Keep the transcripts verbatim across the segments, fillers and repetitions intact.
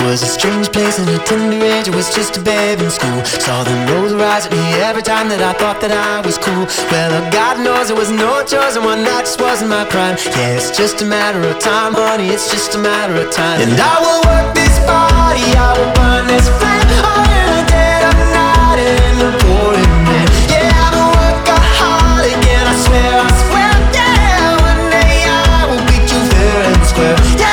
was a strange place in a tender age. I was just a babe in school. Saw the nose rise at me every time that I thought that I was cool. Well, God knows there was no choice, and one night just wasn't my prime. Yeah, it's just a matter of time, honey, it's just a matter of time. And I will work this body, I will burn this flame, all in the dead of night and in the pouring rain. Yeah, I'm a workaholic, and I swear, I swear, yeah, one day I will beat you fair and square. Yeah.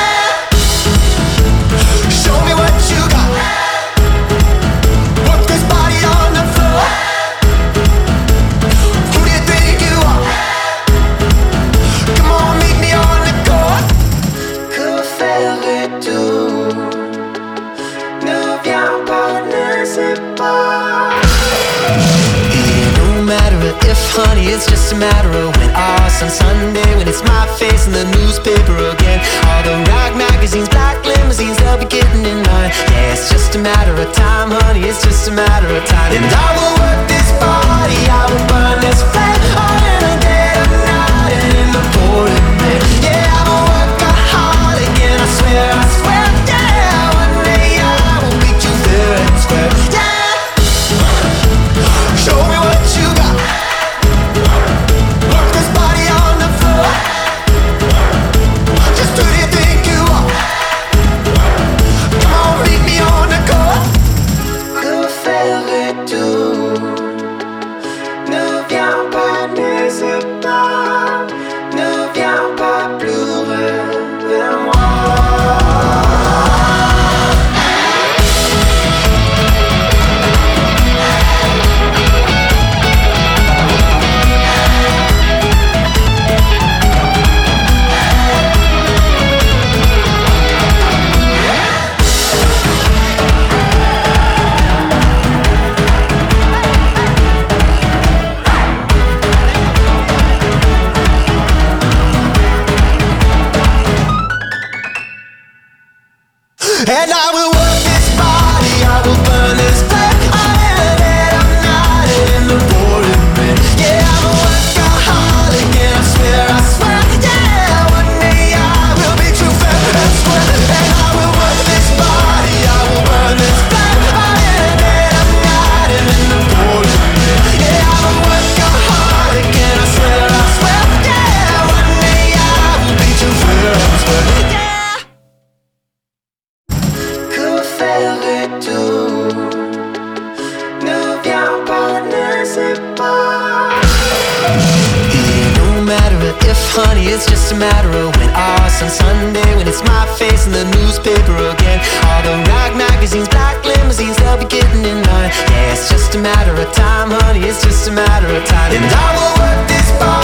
Honey, it's just a matter of when. Us on Sunday when it's my face in the newspaper again. All the rock magazines, black limousines, they'll be getting in line. Yeah, it's just a matter of time, honey, it's just a matter of time. And I will work this body, I will burn this flame, all in the dead of night and in the pouring rain. Yeah, I'm a workaholic, and I swear, I swear, yeah, one day I will beat you fair and square. Yeah, show me what you got. And I will work this body, I will burn this flame, all in the dead of night and in the pouring rain. Yeah, I'm a workaholic, and I swear, I swear, yeah, one day I will be true fair and square. And I will work this body, I will burn this flame, all in the dead of night and in the pouring rain. Yeah, I'm a workaholic, and I swear, I swear, yeah, one day I will be true fair and square. Yeah. Honey, it's just a matter of when. Us on Sunday when it's my face in the newspaper again. All the rock magazines, black limousines, they'll be getting in line. Yeah, it's just a matter of time, honey, it's just a matter of time. And I will work this body.